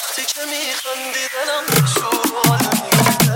وقتی که میخندی دلم شور و حال میفته.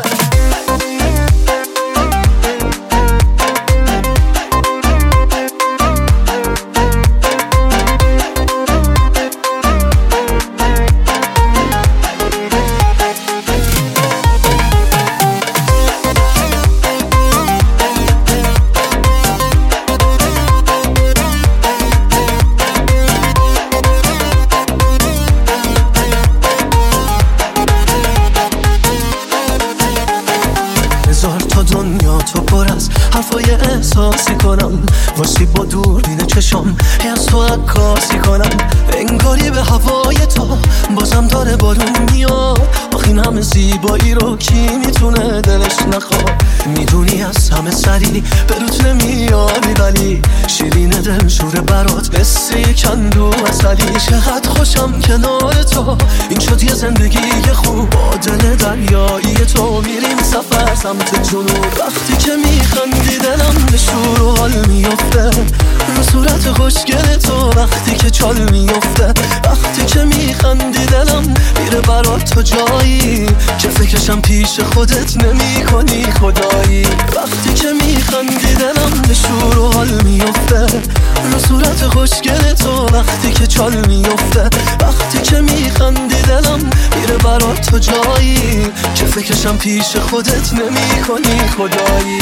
حرفای احساسی کنم واسه با دوربین چشم از تو عکاسی کنم انگاری به هوای تو بازم داره بارون میاد. آخه این همه زیبایی رو کی میتونه دلش نخواد؟ میدونی از همه سری به روت نمیاری ولی شیرین دل شوره برات قصه کندو اصلی. چقدر خوشم کنار تو این شد یه زندگی خوب با دل دریایی تو میریم سفر سمت جنوب. وقتی که میخندی دلم به شور و حال میفته رو صورت خوشگل تو وقتی که چال میفته. وقتی که میخندی دلم میره برات تو جایی که فکرشم پیش خودت نمی کنی خدایی. وقتی که میخندی دلم به شور و حال میفته رو صورت خوشگل تو وقتی که چال میفته. وقتی که میخندی دلم میره برات تو جایی که فکرشم پیش خودت نمی کنی خدایی.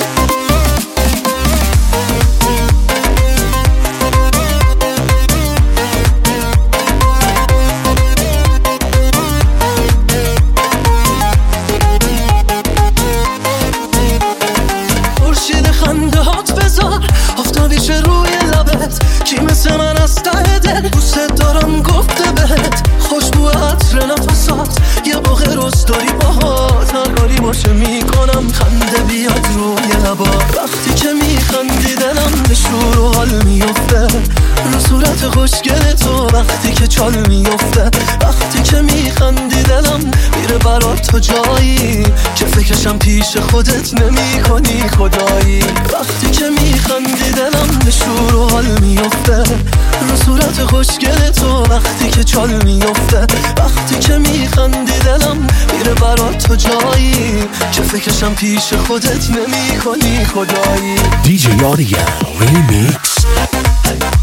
آفتابیش روی لبت کی مثل من از ته دل دوست دارم گفته بهت. خوشبو عطر نفسات یه باغ رستاری باهات هر کاری باشه میکنم خنده بیاد روی لبات. وقتی که میخندی دلم به شور و حال میفته رو صورت خوشگل تو وقتی که چال میفته. وقتی که میخندی دلم میره برات تو جایی که فکرشم پیش خودت نمی کنی خدایی. وقتی که میخندی دلم به شور و حال میفته رو صورت خوشگل تو وقتی که چال میفته. وقتی که میخندی دلم میره برات تو جایی که فکرشم پیش خودت نمی کنی خدایی. DJ Audio Remix.